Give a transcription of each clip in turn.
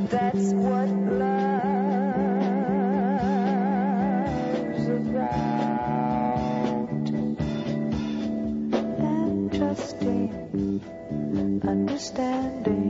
That's what love's about. And trusting, understanding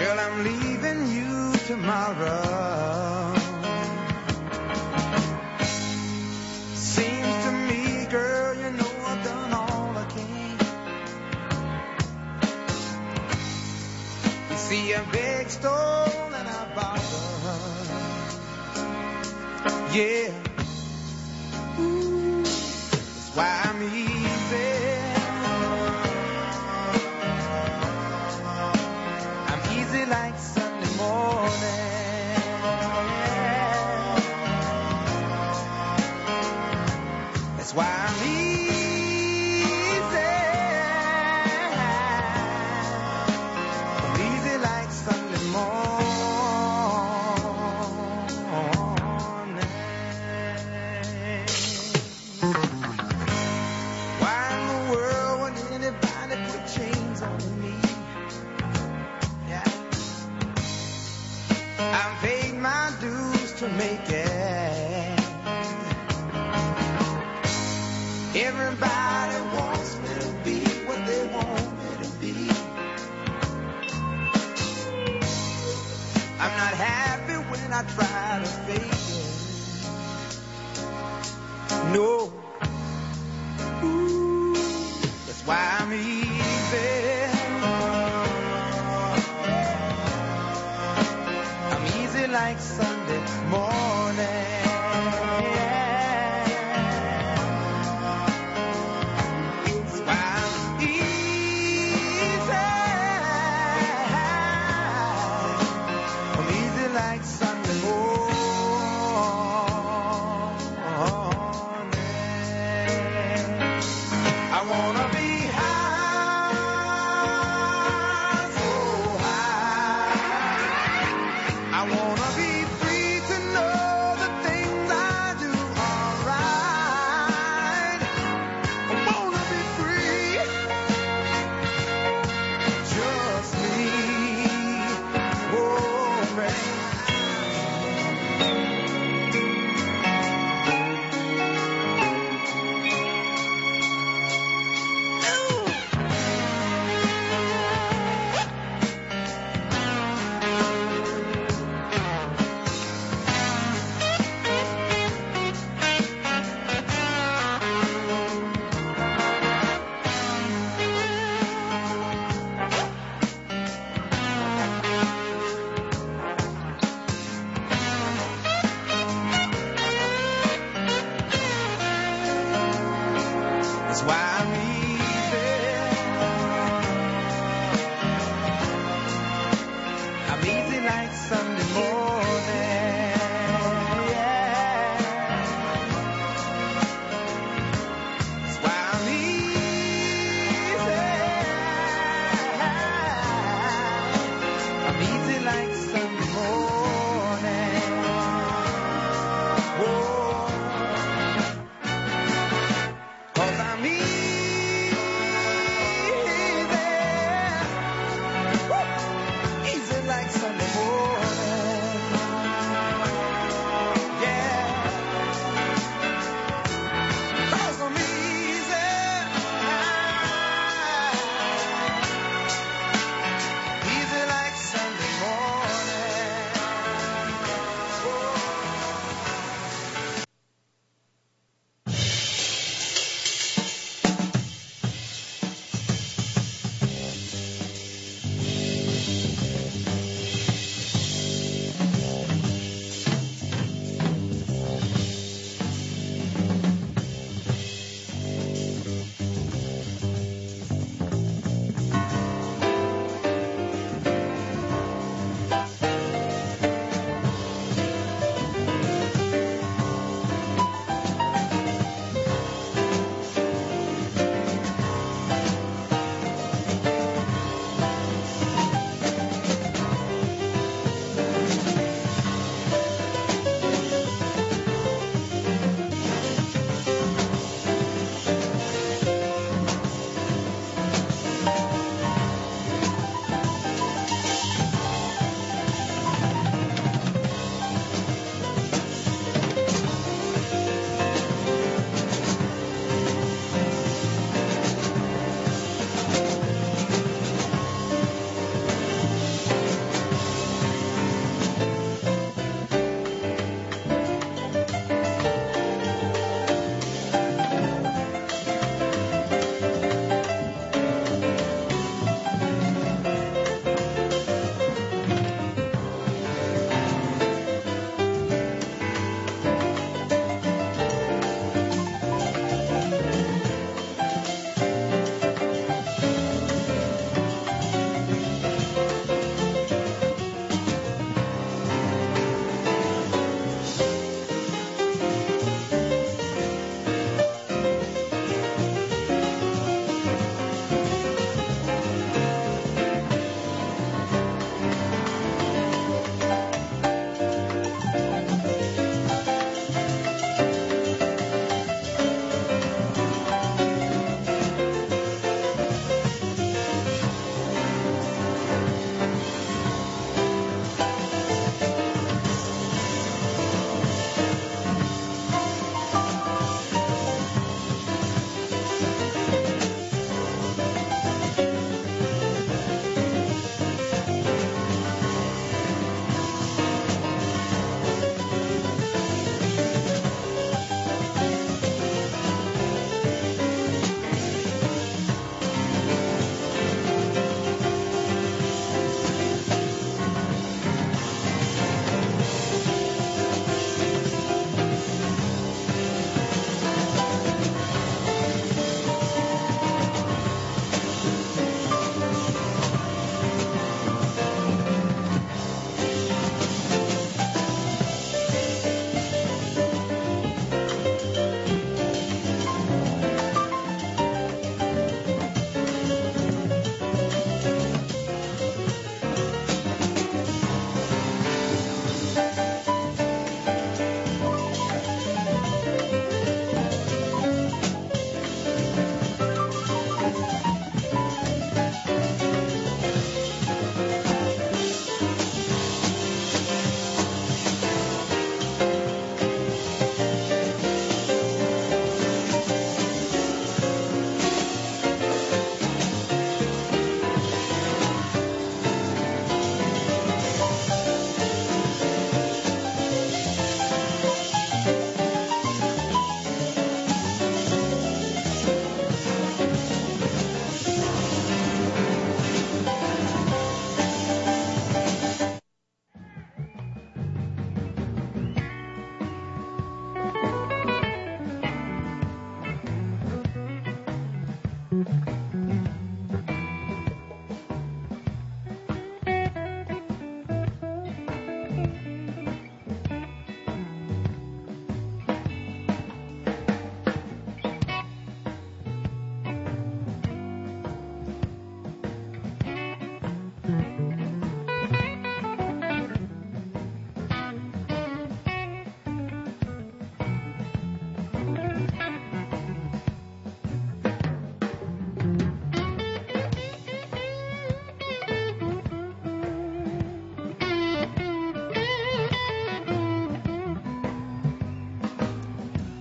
Girl, I'm leaving you tomorrow. Seems to me, girl, you know I've done all I can. You see, I begged, stole, and I borrowed. Yeah. Ooh, that's why I'm easy. I'm easy like Sunday morning. That's why I'm easy. I'm easy like Sunday morning. Why in the world would anybody put chains on me? Yeah. I've paid my dues to make it. Everybody wants me to be what they want me to be. I'm not happy when I try to fake it. No. Ooh, that's why I'm easy. I'm easy like Sunday morning. That's why I'm easy. I'm easy like Sunday morning. I wanna be high, so high. I wanna be free.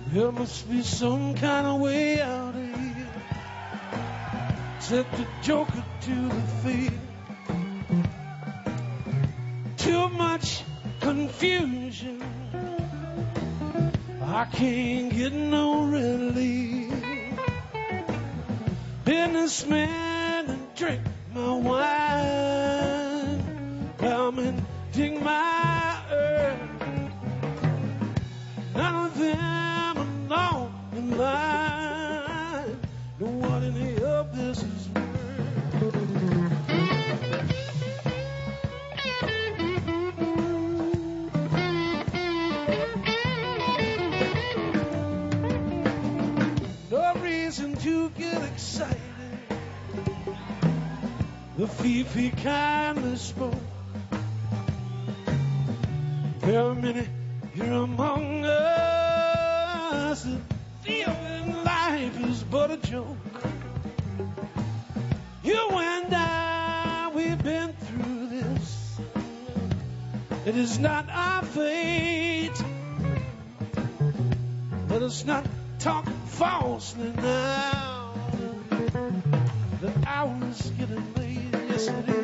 There must be some kind of way out of here. Set the joker to the field. Too much confusion. I can't get no relief. Businessman and drink my wine. Come and dig my earth. None of them alone in line. Know what any of this is worth. No reason to get excited. The Fifi kindly spoke. There are many here among us that feel that life is but a joke. You and I, we've been through this. It is not our fate. Let us not talk falsely now. The hour is getting late, yes it is.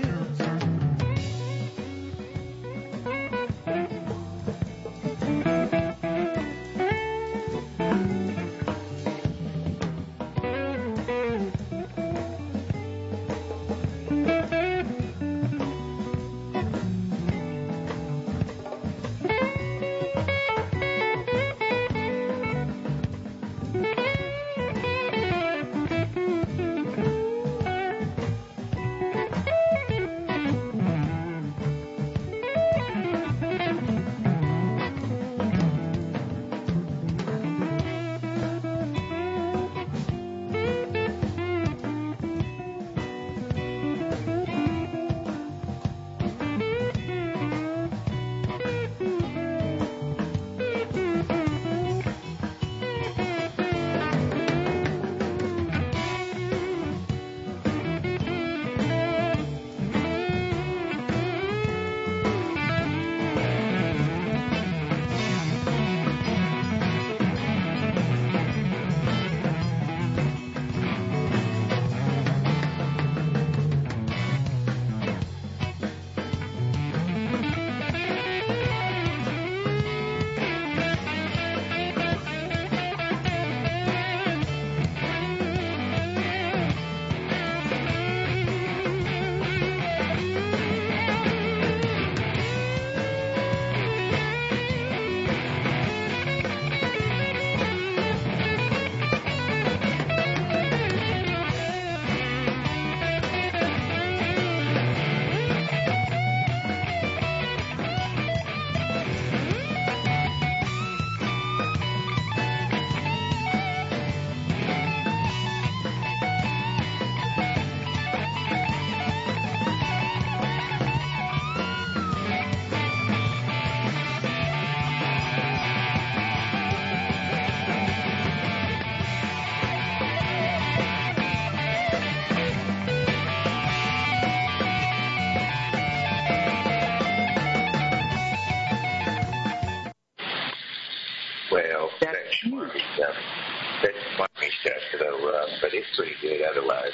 But it's pretty good otherwise.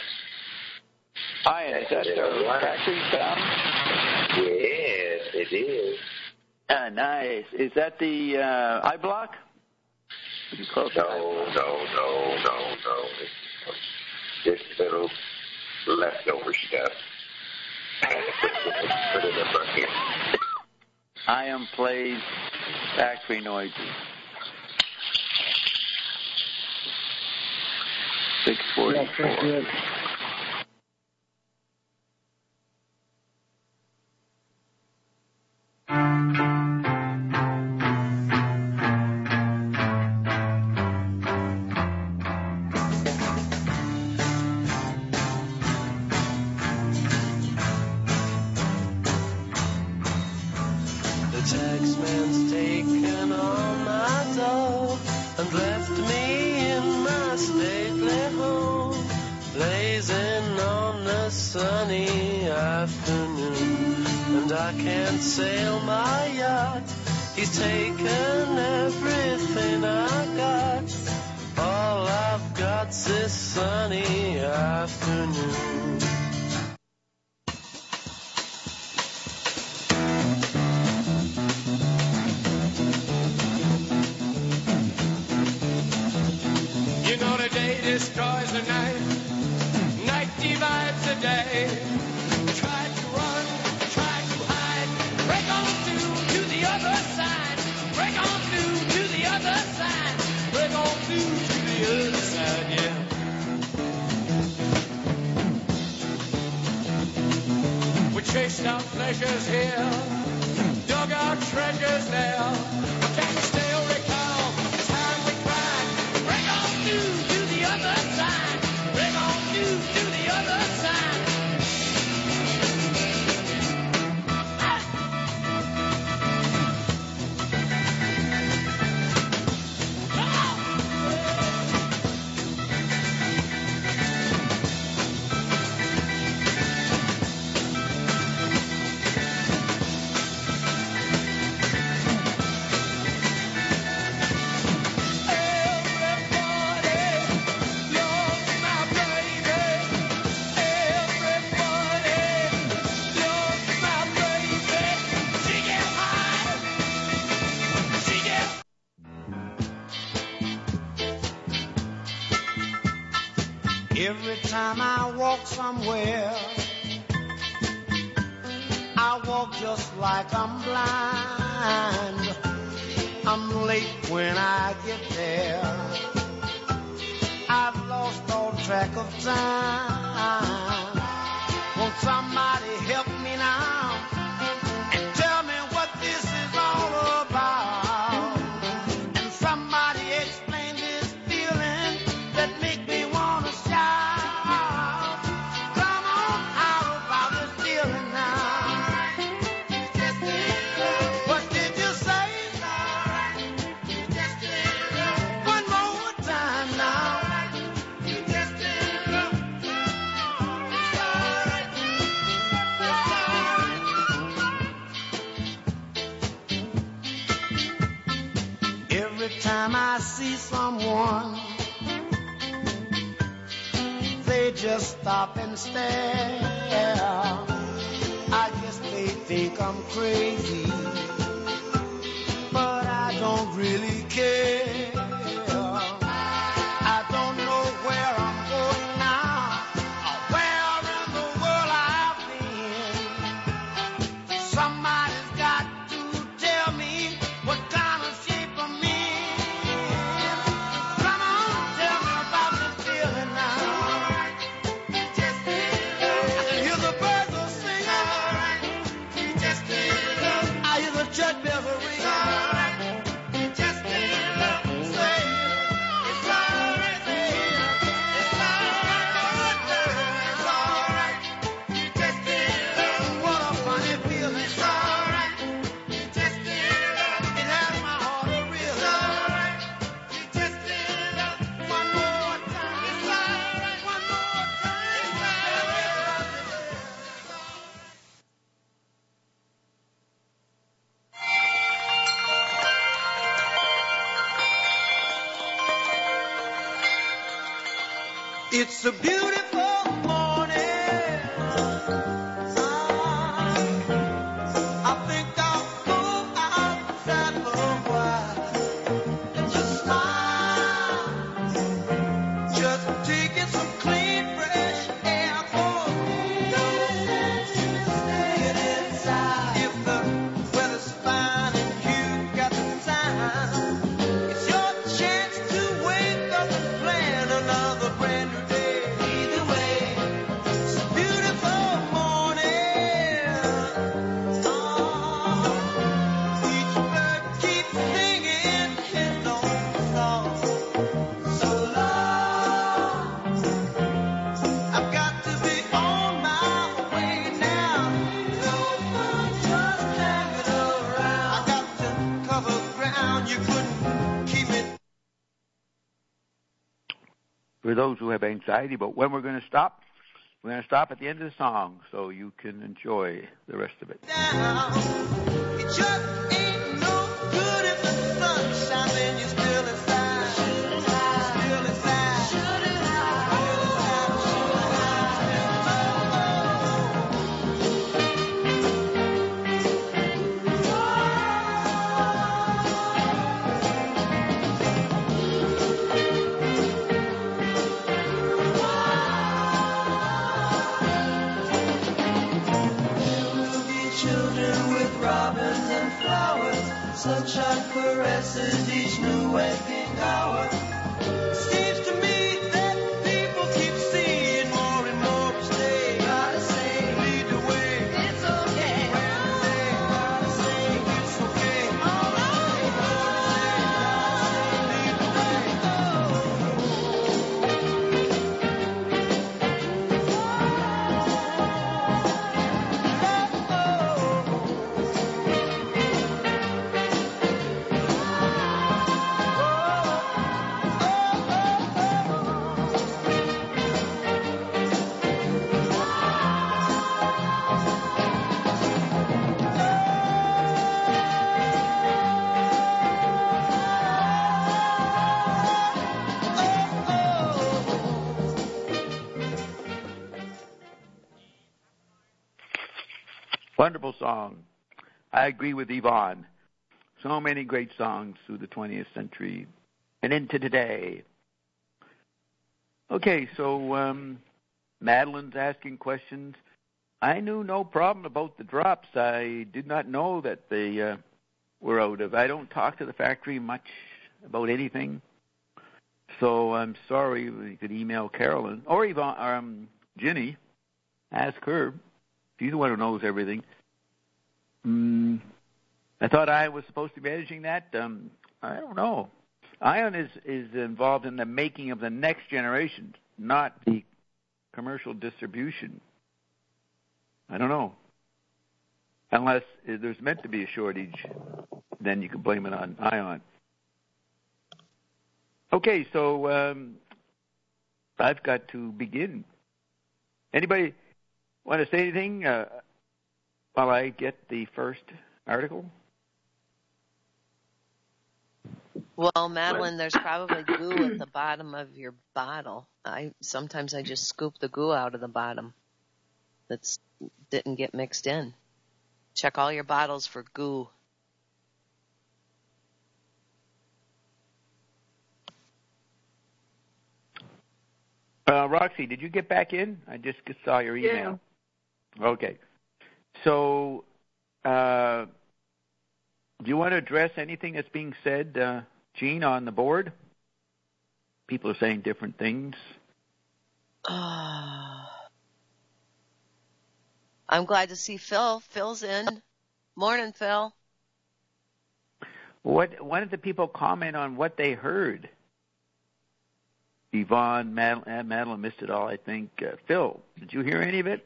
Is that the factory sound? Yes, it is. Nice. Is that the iBlock? No. Just little leftover stuff. Put it in a bucket. I plays factory noises. 644. Sail my yacht He's taken everything I got. All I've got's this sunny afternoon. You know the day destroys the night. Night divides the day. Try to run, try to hide. Break on through to the other side. Break on through to the other side. Break on through to the other side, yeah. We chased our pleasures here, dug our treasures there. We can't still recall the time we cried. Break on through to the other side. Break on through to the other side. Every time I walk somewhere, I walk just like I'm blind. I'm late when I get there. I've lost all track of time. Won't somebody help me now and tell me what this is all about? And somebody explain this feeling that make me want to shout. Come on out about this feeling now. What did you say? One more time now. Every time I see someone, they just stop and stare. I guess they think I'm crazy, but I don't really care. I don't know where I'm going now, or where in the world I've been. Somebody's got to tell me what kind of shape I'm in. Come on, tell me about this feeling now. I can hear the birds are singing. I hear the church bells are ringing. Say, it's alright, baby. It's alright, it's alright. What a funny feeling. It's alright. It has my heart a reeling. One more time. It's alright. One more time. It's a beautiful morning. I think I'll go outside for a while and just smile. Just taking some clean, fresh air for me. Get inside. If the weather's fine and you've got the time, it's your chance to wake up and plan another brand new day. Either way, it's a beautiful morning. Each bird keeps singing his own song. So long, I've got to be on my way now. No more just hanging around. I got to cover ground you couldn't keep it. For those who have anxiety about when we're going to stop, We're going to stop at the end of the song so you can enjoy the rest of it. It just ain't no good if the sun's shining, you're still inside. Still inside. Still children with robins and flowers, sunshine caresses each new waking hour. Seems to me that people keep seeing more and more each day. Gotta say, lead the way. It's okay. Gotta say, it's okay. All right. Lead the way. Wonderful song. I agree with Yvonne. So many great songs through the 20th century and into today. Okay, so Madeline's asking questions. I knew no problem about the drops. I did not know that they were out of. I don't talk to the factory much about anything. So I'm sorry. You could email Carolyn or Yvonne, Ginny. Ask her. She's the one who knows everything. I thought I was supposed to be managing that. I don't know. Ion is involved in the making of the next generation, not the commercial distribution. I don't know. Unless there's meant to be a shortage, then you can blame it on Ion. Okay, so I've got to begin. Anybody want to say anything while I get the first article? Well, Madeline, there's probably goo at the bottom of your bottle. Sometimes I just scoop the goo out of the bottom that didn't get mixed in. Check all your bottles for goo. Roxy, did you get back in? I just saw your email. Yeah. Okay. So, do you want to address anything that's being said, Gene, on the board? People are saying different things. I'm glad to see Phil. Phil's in. Morning, Phil. Why did the people comment on what they heard? Yvonne, Madeline missed it all, I think. Phil, did you hear any of it?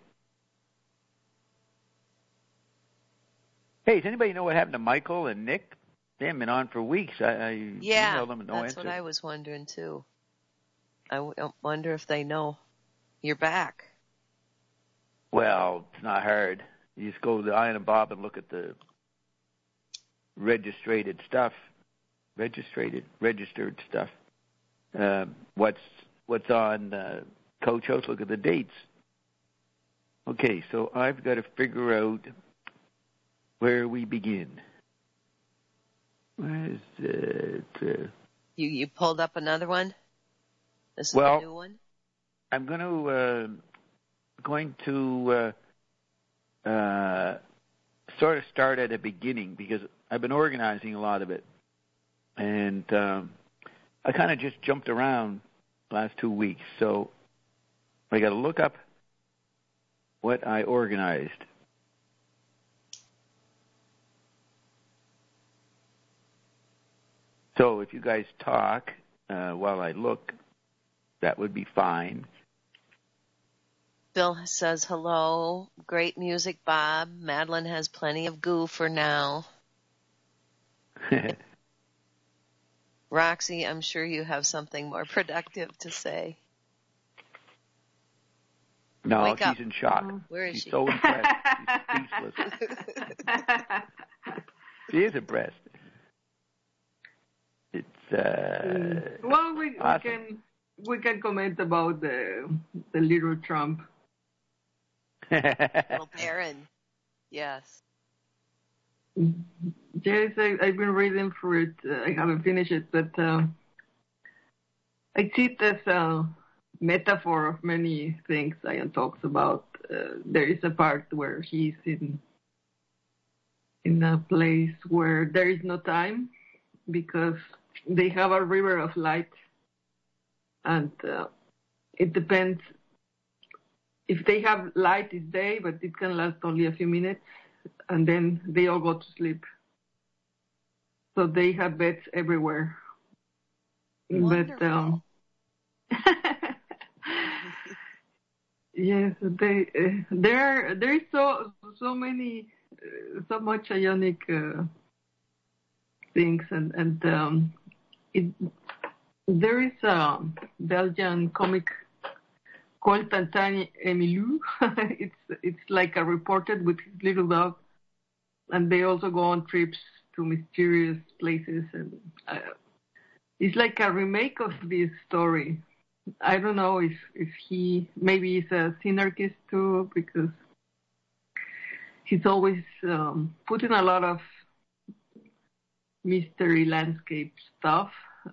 Hey, does anybody know what happened to Michael and Nick? They haven't been on for weeks. I emailed them and no answer. That's what I was wondering, too. I wonder if they know you're back. Well, it's not hard. You just go to Ian and Bob and look at the registered stuff. What's on Coach House? Look at the dates. Okay, so I've got to figure out where we begin. Where is it? You pulled up another one? This is the new one? I'm going to sort of start at the beginning because I've been organizing a lot of it. And I kind of just jumped around the last 2 weeks. So I got to look up what I organized. So if you guys talk while I look, that would be fine. Bill says hello. Great music, Bob. Madeline has plenty of goo for now. Roxy, I'm sure you have something more productive to say. No, Wake she's up. in shock. Where is She's she? so impressed. She's speechless. She is impressed. It's well, we awesome. we can comment about the little Trump. Little Baron. Yes. Yes, I've been reading through it. I haven't finished it, but I see it as a metaphor of many things Ian talks about. There is a part where he's in a place where there is no time because they have a river of light, and it depends. If they have light, it's day, but it can last only a few minutes, and then they all go to sleep. So they have beds everywhere. Wonderful. But yes, there is so many so much ionic things, and there is a Belgian comic called Tintin et Milou. It's like a reporter with his little dog, and they also go on trips to mysterious places, and it's like a remake of this story. I don't know if he maybe he's a synarchist too, because he's always putting a lot of mystery landscape stuff.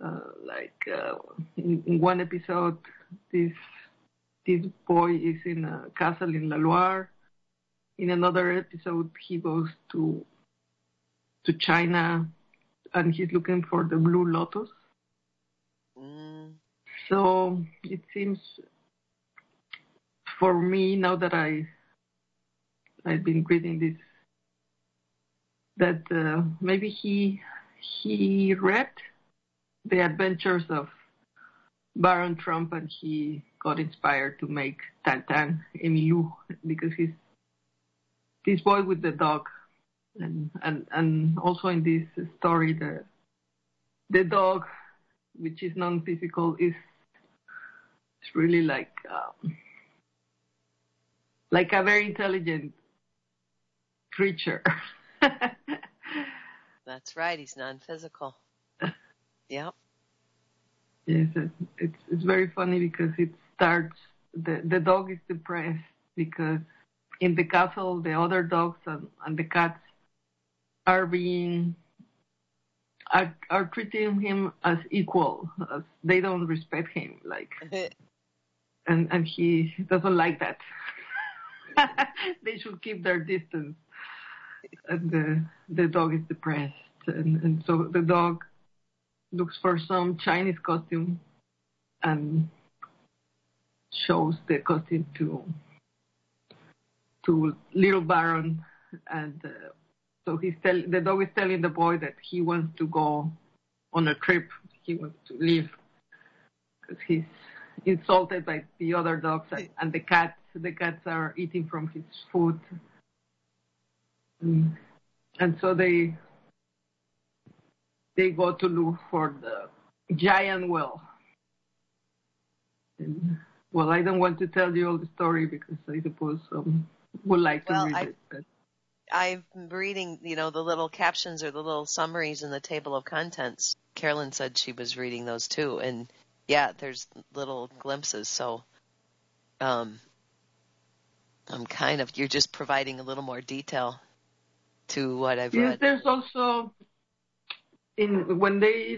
In one episode, this boy is in a castle in La Loire. In another episode, he goes to China, and he's looking for the Blue Lotus. So it seems for me, now that I've been reading this, that maybe he read The Adventures of Baron Trump, and he got inspired to make Tintin et Milou, because he's this boy with the dog, and also in this story the dog, which is non-physical, is really like a very intelligent creature. That's right. He's non-physical. Yep. Yes, it's very funny because it starts. The dog is depressed because in the castle the other dogs and the cats are treating him as equal. As they don't respect him, and he doesn't like that. They should keep their distance. And the dog is depressed, and so the dog looks for some Chinese costume and shows the costume to little Baron, and so the dog is telling the boy that he wants to go on a trip. He wants to leave because he's insulted by the other dogs and the cats. The cats are eating from his food, and so they go to look for the giant whale. And, well, I don't want to tell you all the story because I suppose would like to read it. But I'm reading, the little captions or the little summaries in the table of contents. Carolyn said she was reading those too, and yeah, there's little glimpses. So, you're just providing a little more detail to what I've read. Yes, there's also when they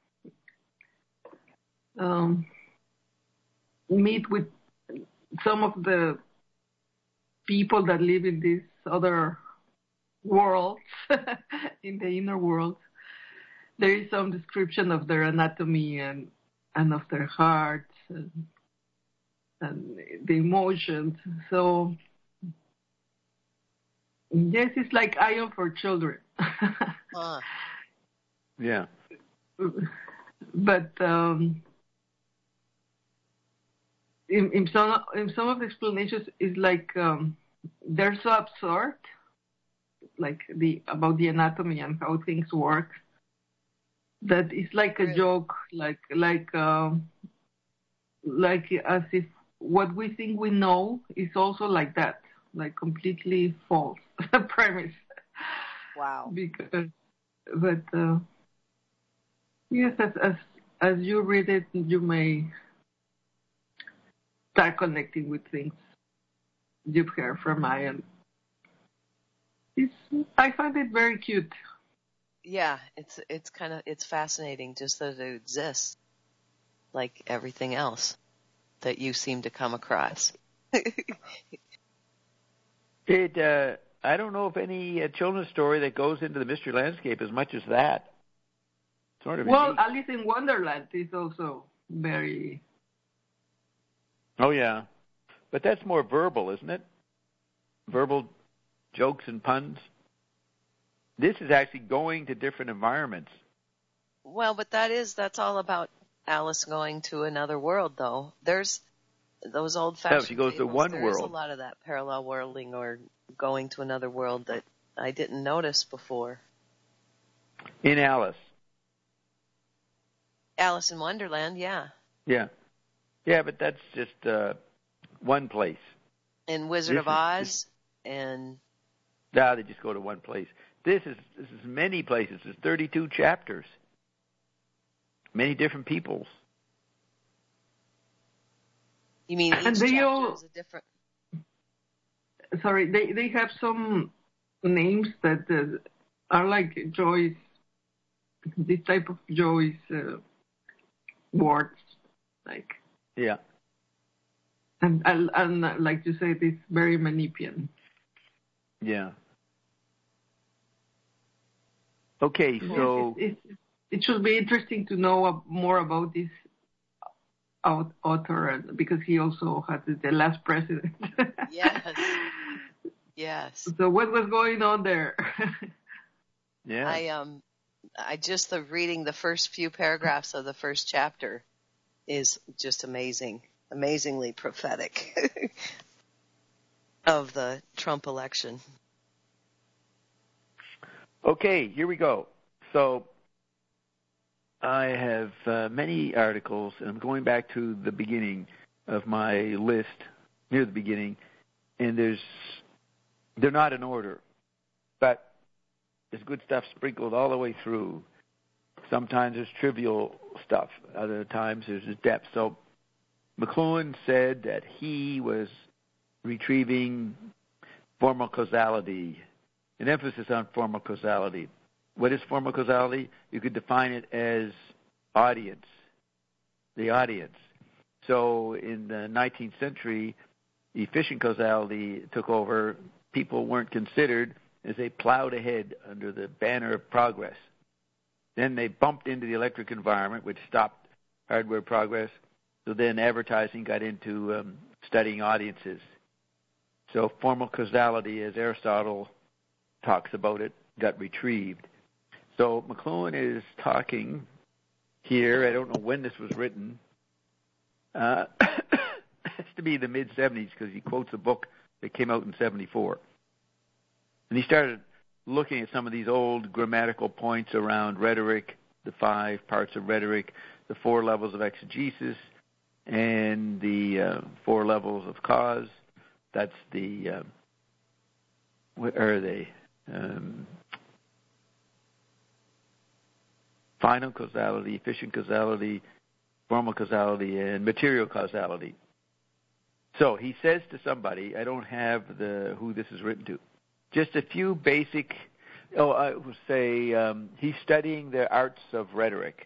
meet with some of the people that live in this other world, in the inner world, there is some description of their anatomy and of their hearts and the emotions. So yes, it's like Iron for children. Yeah. But in some of the explanations, it's like they're so absorbed, about the anatomy and how things work, that it's like a joke, like as if what we think we know is also like that, like completely false premise. Wow. But yes, as you read it, you may start connecting with things you've heard from Ian. I find it very cute. Yeah, it's fascinating just that it exists, like everything else that you seem to come across. I don't know of any children's story that goes into the mystery landscape as much as that. Sort of. Well, unique. Alice in Wonderland is also very. Oh yeah, but that's more verbal, isn't it? Verbal jokes and puns. This is actually going to different environments. Well, but that's all about Alice going to another world, though. There's those old-fashioned she goes to fables, one there's world. a lot of that parallel worlding or going to another world that I didn't notice before. In Alice. Alice in Wonderland, yeah. Yeah. Yeah, but that's just one place. And Wizard of Oz and... No, they just go to one place. This is many places. There's 32 chapters. Many different peoples. You mean each And they chapter all, is a different... Sorry, they have some names that are like Joyce, this type of Joyce words, like. Yeah. And like you said, it's very Manipian. Yeah. Okay, so it should be interesting to know more about this author because he also had the last president. Yes. So what was going on there? Yeah. I just reading the first few paragraphs of the first chapter is just amazingly prophetic of the Trump election. Okay, here we go. So I have many articles, and I'm going back to the beginning of my list, near the beginning, and they're not in order, but there's good stuff sprinkled all the way through. Sometimes there's trivial stuff. Other times there's depth. So McLuhan said that he was retrieving formal causality, an emphasis on formal causality. What is formal causality? You could define it as audience, the audience. So in the 19th century, efficient causality took over. People weren't considered as they plowed ahead under the banner of progress. Then they bumped into the electric environment, which stopped hardware progress. So then advertising got into studying audiences. So formal causality, as Aristotle talks about it, got retrieved. So McLuhan is talking here. I don't know when this was written. It has to be the mid-'70s because he quotes a book that came out in 1974. And he started looking at some of these old grammatical points around rhetoric, the 5 parts of rhetoric, the 4 levels of exegesis, and the 4 levels of cause. That's the, what are they? Final causality, efficient causality, formal causality, and material causality. So he says to somebody, I don't have who this is written to, just a few basic, I would say he's studying the arts of rhetoric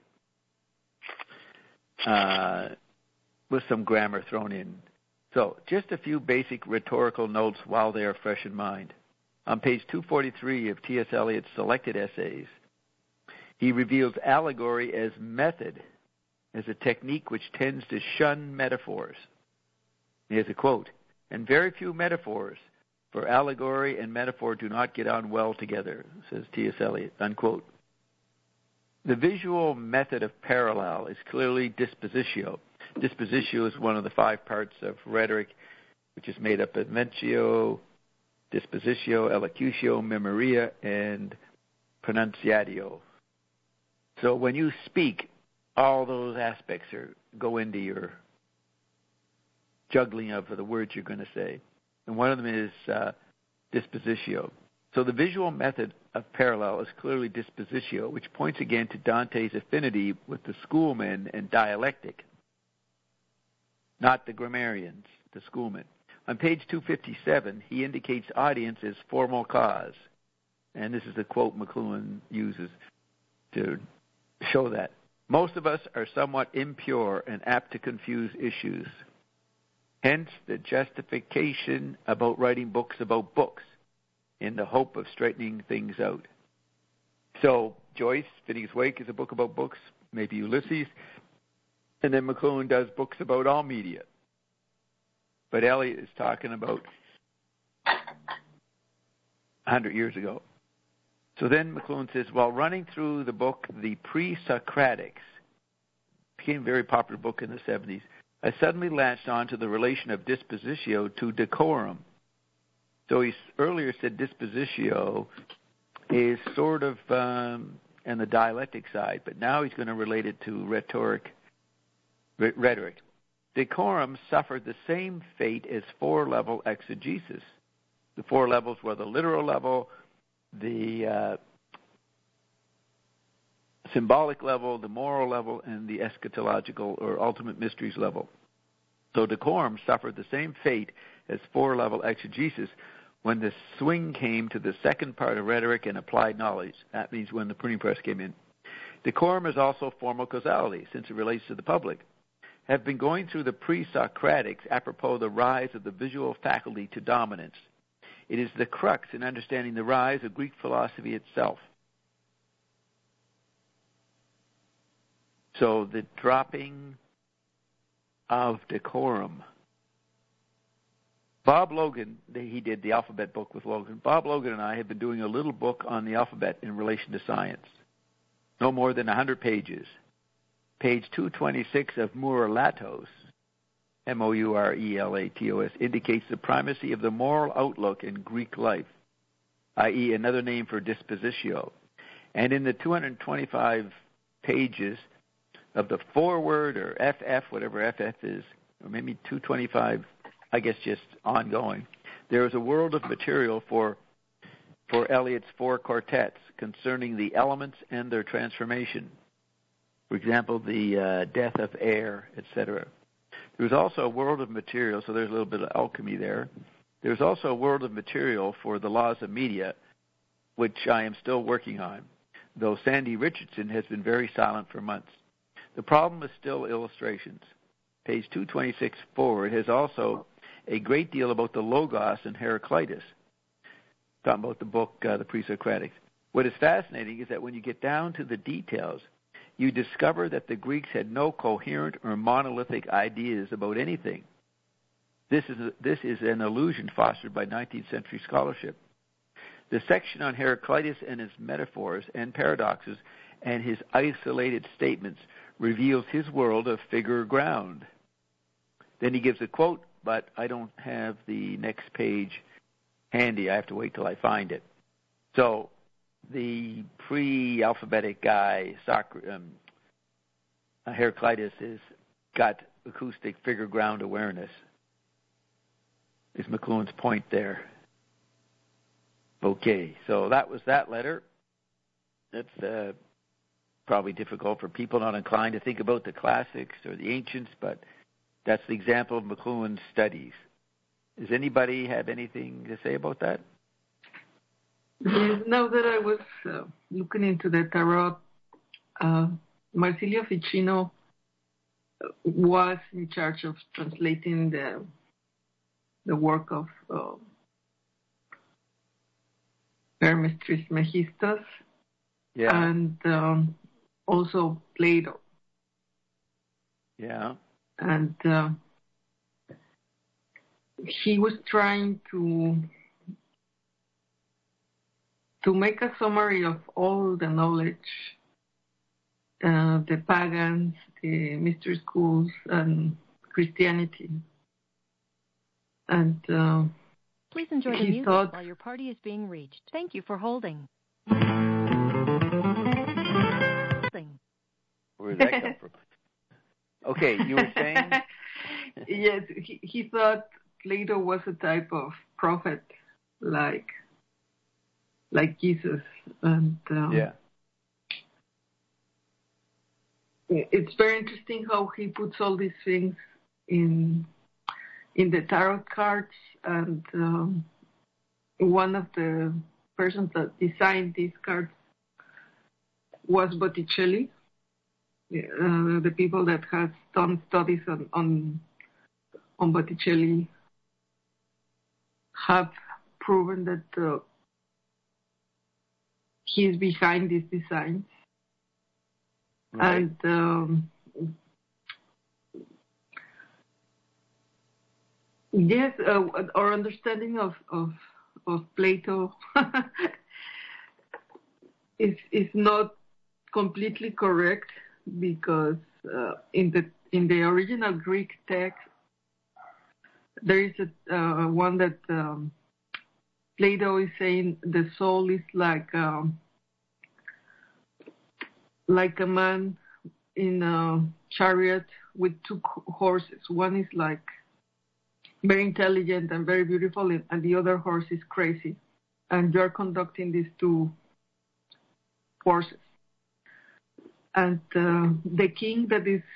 with some grammar thrown in. So just a few basic rhetorical notes while they are fresh in mind. On page 243 of T.S. Eliot's Selected Essays, he reveals allegory as method, as a technique which tends to shun metaphors. Here's a quote, and very few metaphors, for allegory and metaphor do not get on well together, says T.S. Eliot, unquote. The visual method of parallel is clearly dispositio. Dispositio is one of the 5 parts of rhetoric, which is made up of mentio, dispositio, elocutio, memoria, and pronunciatio. So when you speak, all those aspects go into your juggling of the words you're going to say. And one of them is dispositio. So the visual method of parallel is clearly dispositio, which points again to Dante's affinity with the schoolmen and dialectic, not the grammarians, the schoolmen. On page 257, he indicates audience as formal cause. And this is the quote McLuhan uses to show that. Most of us are somewhat impure and apt to confuse issues. Hence the justification about writing books about books in the hope of straightening things out. So Joyce, Phineas Wake is a book about books, maybe Ulysses, and then McLuhan does books about all media. But Eliot is talking about 100 years ago. So then McLuhan says, while running through the book, The Pre-Socratics, became a very popular book in the 70s, I suddenly latched on to the relation of dispositio to decorum. So he earlier said dispositio is sort of on the dialectic side, but now he's going to relate it to rhetoric. Decorum suffered the same fate as four-level exegesis. The four levels were the literal level, the symbolic level, the moral level, and the eschatological or ultimate mysteries level. So decorum suffered the same fate as four-level exegesis when the swing came to the second part of rhetoric and applied knowledge. That means when the printing press came in. Decorum is also formal causality, since it relates to the public. Have been going through the pre-Socratics apropos the rise of the visual faculty to dominance. It is the crux in understanding the rise of Greek philosophy itself. So the dropping of decorum. Bob Logan, he did the alphabet book with Logan. Bob Logan and I have been doing a little book on the alphabet in relation to science. No more than 100 pages. Page 226 of Mourelatos, Mourelatos, indicates the primacy of the moral outlook in Greek life, i.e. another name for dispositio. And in the 225 pages of the foreword or FF, whatever FF is, or maybe 225, I guess just ongoing, there is a world of material for Eliot's four quartets concerning the elements and their transformation. For example, the death of air, etc. There's also a world of material, so there's a little bit of alchemy there. There's also a world of material for the laws of media, which I am still working on, though Sandy Richardson has been very silent for months. The problem is still illustrations. Page 226 forward has also a great deal about the Logos and Heraclitus, talking about the book, The Pre-Socratics. What is fascinating is that when you get down to the details, you discover that the Greeks had no coherent or monolithic ideas about anything. This is an illusion fostered by 19th century scholarship. The section on Heraclitus and his metaphors and paradoxes and his isolated statements reveals his world of figure ground. Then he gives a quote, but I don't have the next page handy. I have to wait till I find it. So the pre-alphabetic guy, Heraclitus, has got acoustic figure ground awareness, is McLuhan's point there. Okay, so that was that letter. That's probably difficult for people not inclined to think about the classics or the ancients, but that's the example of McLuhan's studies. Does anybody have anything to say about that? Yes, now that I was looking into the tarot, Marsilio Ficino was in charge of translating the work of Hermes Trismegistus, and also Plato. Yeah. And he was trying to make a summary of all the knowledge, the pagans, the mystery schools, and Christianity. And please enjoy the music while your party is being reached. Thank you for holding. Where did that come from? Okay, you were saying? Yes, he thought Plato was a type of prophet, like Jesus, and it's very interesting how he puts all these things in the tarot cards, and one of the persons that designed these cards was Botticelli. The people that have done studies on Botticelli have proven that he's behind these designs. Right. And yes, our understanding of Plato is not completely correct, because in the original Greek text there is a one that Plato is saying the soul is like a man in a chariot with two horses. One is like very intelligent and very beautiful, and the other horse is crazy, and you're conducting these two horses. And the king that is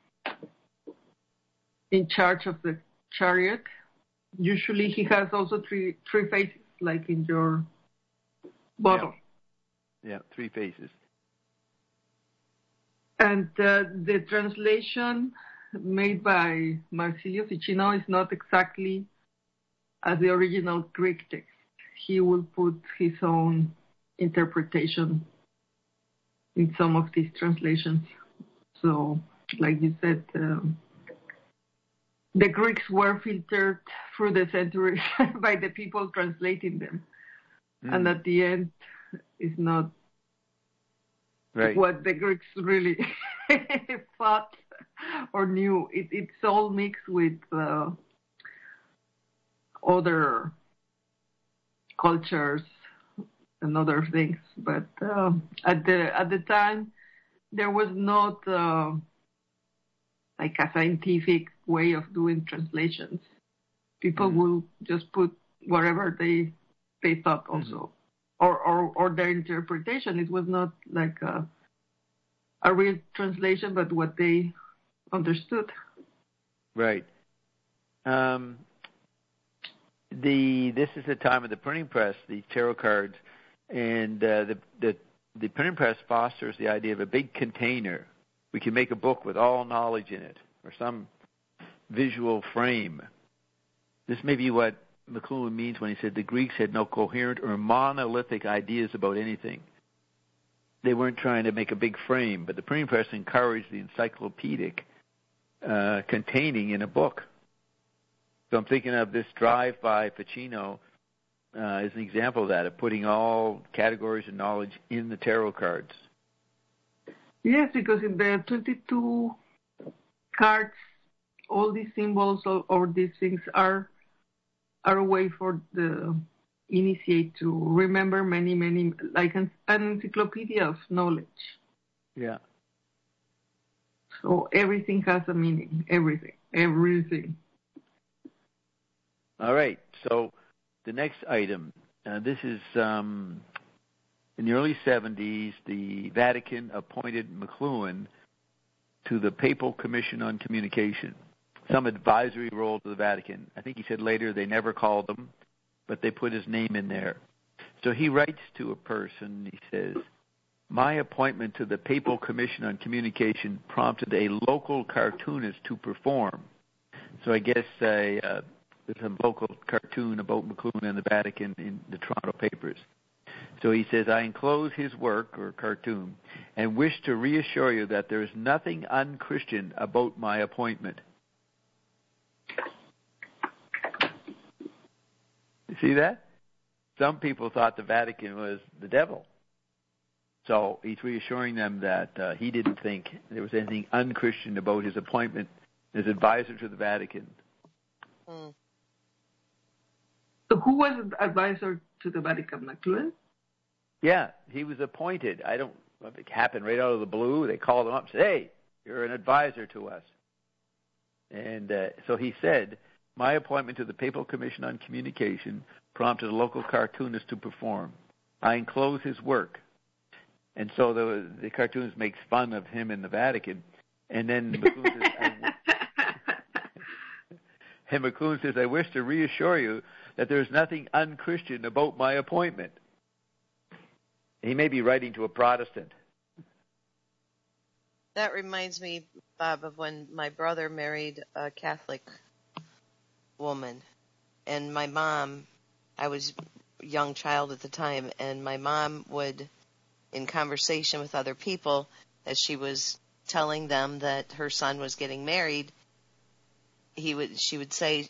in charge of the chariot, usually he has also three faces, like in your bottle. Yeah, three faces. And the translation made by Marsilio Ficino is not exactly as the original Greek text. He will put his own interpretation in some of these translations. So, like you said, the Greeks were filtered through the centuries by the people translating them. And at the end, it's not what the Greeks really thought or knew. It's all mixed with other cultures and other things, but at the time there was not like a scientific way of doing translations. People will just put whatever they thought also, or their interpretation. It was not like a real translation, but what they understood. Right. This is the time of the printing press, the tarot cards. And the printing press fosters the idea of a big container. We can make a book with all knowledge in it, or some visual frame. This may be what McLuhan means when he said the Greeks had no coherent or monolithic ideas about anything. They weren't trying to make a big frame, but the printing press encouraged the encyclopedic containing in a book. So I'm thinking of this Drive by Ficino as an example of that, of putting all categories of knowledge in the tarot cards. Yes, because in the 22 cards, all these symbols or these things are a way for the initiate to remember many, like an encyclopedia of knowledge. Yeah. So everything has a meaning, everything. All right, so the next item, this is in the early 70s, the Vatican appointed McLuhan to the Papal Commission on Communication, some advisory role to the Vatican. I think he said later they never called him, but they put his name in there. So he writes to a person, he says, my appointment to the Papal Commission on Communication prompted a local cartoonist to perform. So I guess there's a local cartoon about McLuhan and the Vatican in the Toronto papers. So he says, I enclose his work, or cartoon, and wish to reassure you that there is nothing unchristian about my appointment. You see that? Some people thought the Vatican was the devil. So he's reassuring them that he didn't think there was anything unchristian about his appointment as advisor to the Vatican. So who was advisor to the Vatican, McLuhan? Yeah, he was appointed. I don't know if it happened right out of the blue. They called him up and said, hey, you're an advisor to us. And so he said, my appointment to the Papal Commission on Communication prompted a local cartoonist to perform. I enclose his work. And so the cartoonist makes fun of him in the Vatican. And then McLuhan says, I wish to reassure you that there is nothing unchristian about my appointment. He may be writing to a Protestant. That reminds me, Bob, of when my brother married a Catholic woman. And my mom, I was a young child at the time, and my mom would, in conversation with other people, as she was telling them that her son was getting married, she would say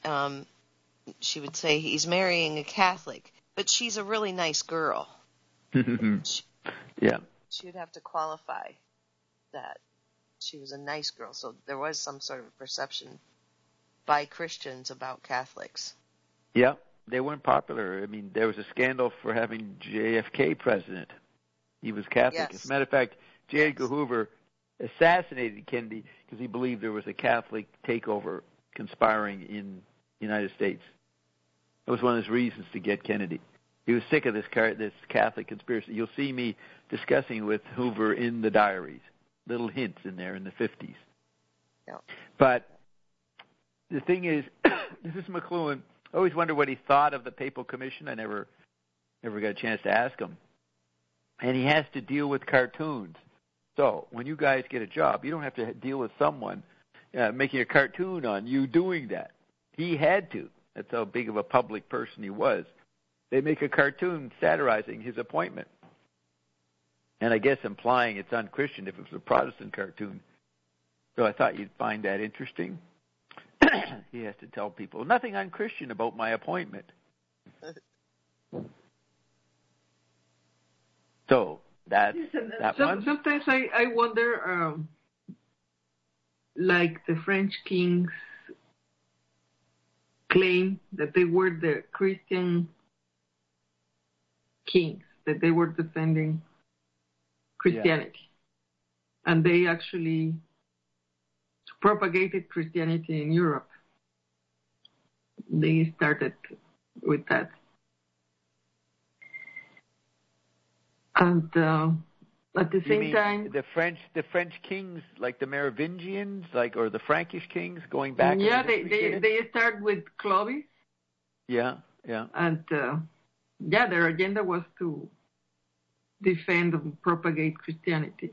he's marrying a Catholic, but she's a really nice girl. Yeah. She would have to qualify that she was a nice girl. So there was some sort of perception by Christians about Catholics. Yeah, they weren't popular. I mean, there was a scandal for having JFK president. He was Catholic. Yes. As a matter of fact, J. Edgar Hoover assassinated Kennedy because he believed there was a Catholic takeover conspiring in the United States. That was one of his reasons to get Kennedy. He was sick of this Catholic conspiracy. You'll see me discussing with Hoover in the diaries, little hints in there in the 50s. Yeah. But the thing is, this is McLuhan. I always wonder what he thought of the Papal Commission. I never got a chance to ask him. And he has to deal with cartoons. So when you guys get a job, you don't have to deal with someone making a cartoon on you doing that. He had to. That's how big of a public person he was. They make a cartoon satirizing his appointment. And I guess implying it's unchristian if it was a Protestant cartoon. So I thought you'd find that interesting. He has to tell people, nothing unchristian about my appointment. So that one. Sometimes I wonder, like the French kings claim that they were the Christian kings, that they were defending Christianity. Yeah. And they actually propagated Christianity in Europe. They started with that. And at the same time, the French kings, like the Merovingians, or the Frankish kings, going back. Yeah, they start with Clovis. Yeah. And their agenda was to defend and propagate Christianity.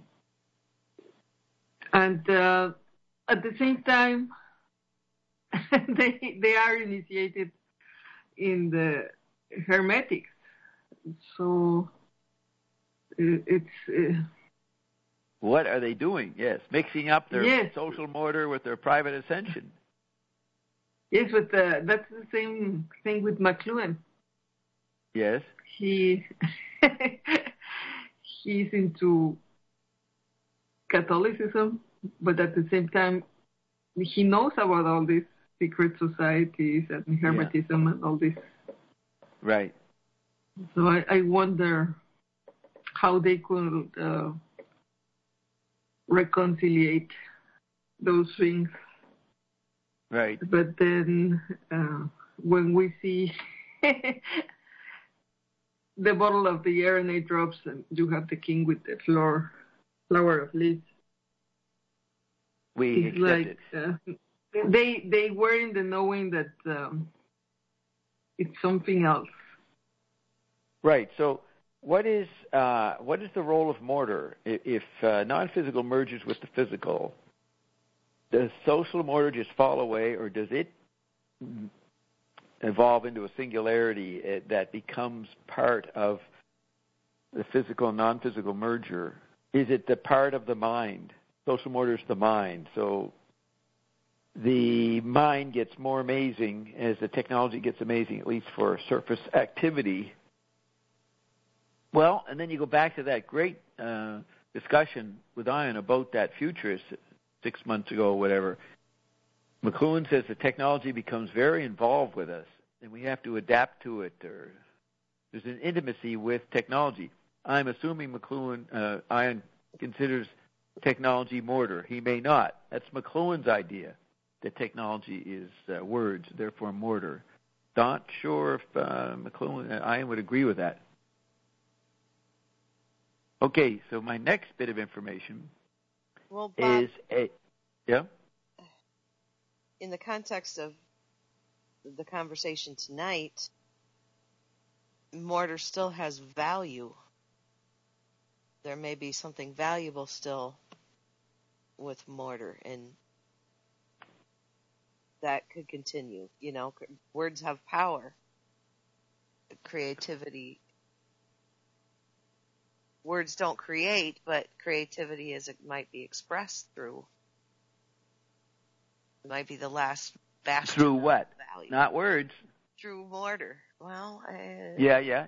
And at the same time, they are initiated in the Hermetics. So it's... what are they doing? Yes, mixing up their social mortar with their private ascension. Yes, but that's the same thing with McLuhan. Yes. He's into Catholicism, but at the same time, he knows about all these secret societies and Hermetism and all this. Right. So I wonder how they could reconciliate those things. Right. But then when we see the bottle of the RNA drops and you have the king with the flower of leaves, we accept like, it. They were in the knowing that it's something else. Right. So what is the role of mortar if non-physical merges with the physical? Does social mortar just fall away, or does it evolve into a singularity that becomes part of the physical and non-physical merger? Is it the part of the mind? Social mortar is the mind. So the mind gets more amazing as the technology gets amazing, at least for surface activity. Well, and then you go back to that great discussion with Ian about that futurist 6 months ago or whatever. McLuhan says the technology becomes very involved with us, and we have to adapt to it. Or there's an intimacy with technology. I'm assuming Ian considers technology mortar. He may not. That's McLuhan's idea. the technology is words, therefore mortar. Not sure if McLuhan and I would agree with that. Okay, so my next bit of information Bob, is yeah. In the context of the conversation tonight, mortar still has value. There may be something valuable still with mortar, and that could continue. You know, words have power. Creativity. Words don't create, but creativity as it might be expressed through. It might be the last bastion. Through what? Value. Not words. Through mortar. Well, Yeah.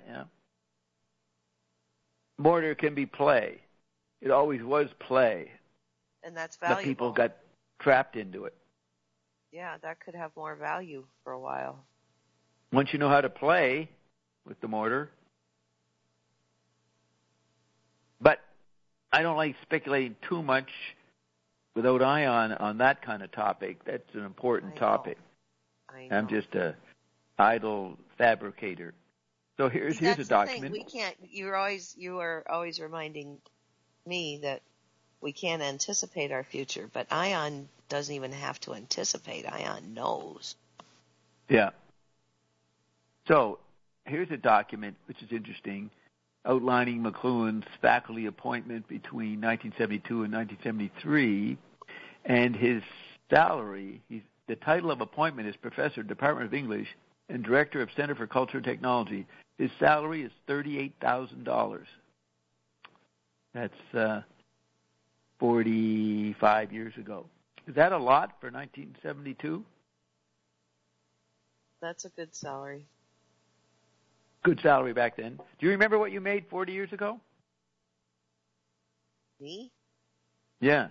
Mortar can be play. It always was play. And that's valuable. But people got trapped into it. Yeah, that could have more value for a while. Once you know how to play with the mortar. But I don't like speculating too much without eye on that kind of topic. That's an important topic. I know. I'm just a idle fabricator. So here's a document. We can't. You are always reminding me that we can't anticipate our future, but ION doesn't even have to anticipate. ION knows. Yeah. So here's a document which is interesting, outlining McLuhan's faculty appointment between 1972 and 1973, and his salary. The title of appointment is Professor, Department of English, and Director of Center for Culture and Technology. His salary is $38,000. That's 45 years ago. Is that a lot for 1972? That's a good salary. Good salary back then. Do you remember what you made 40 years ago? Me? Yeah.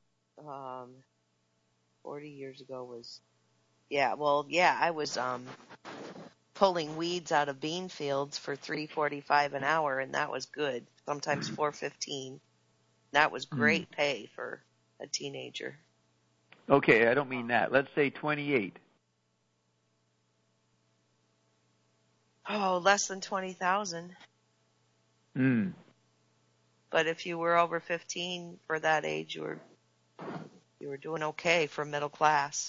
40 years ago was, I was pulling weeds out of bean fields for $3.45 an hour, and that was good. Sometimes $4.15. That was great pay for a teenager. Okay, I don't mean that. Let's say 28. Oh, less than 20,000. But if you were over 15 for that age, you were doing okay for middle class.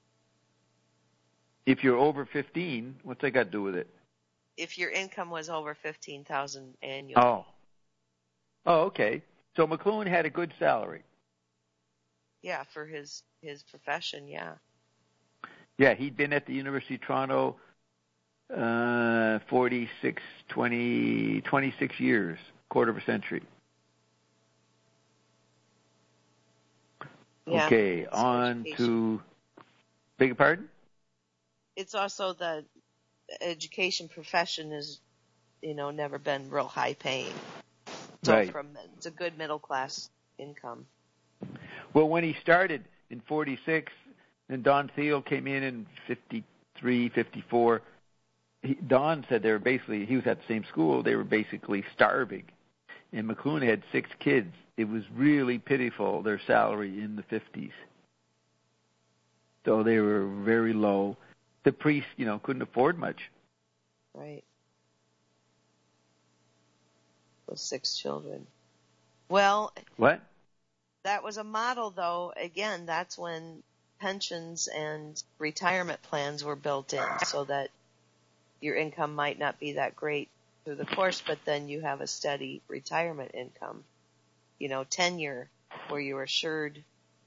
If you're over 15, what's that got to do with it? If your income was over $15,000 annually. Oh, okay. So McLuhan had a good salary. Yeah, for his profession, yeah. Yeah, he'd been at the University of Toronto 26 years, quarter of a century. Yeah, okay, on education. to, beg your pardon? It's also the education profession is, never been real high paying. So right. It's a good middle class income. Well, when he started in 46, and Don Thiel came in 53, 54, Don said he was at the same school, they were basically starving. And McLuhan had 6 kids. It was really pitiful, their salary in the 50s. So they were very low. The priest, couldn't afford much. Right. Those 6 children. Well. What? That was a model, though. Again, that's when pensions and retirement plans were built in, so that your income might not be that great through the course, but then you have a steady retirement income. Tenure, where you're assured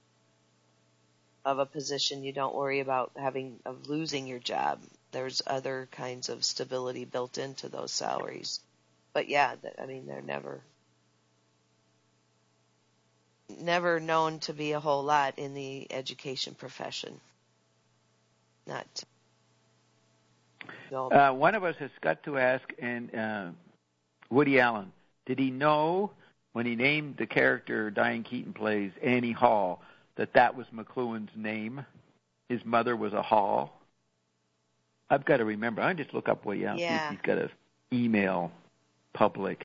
of a position, you don't worry about of losing your job. There's other kinds of stability built into those salaries. But yeah, they're never known to be a whole lot in the education profession. Not. One of us has got to ask, and Woody Allen, did he know when he named the character Diane Keaton plays, Annie Hall, that was McLuhan's name? His mother was a Hall. I've got to remember. I just look up Woody Allen. Yeah. He's got an email public.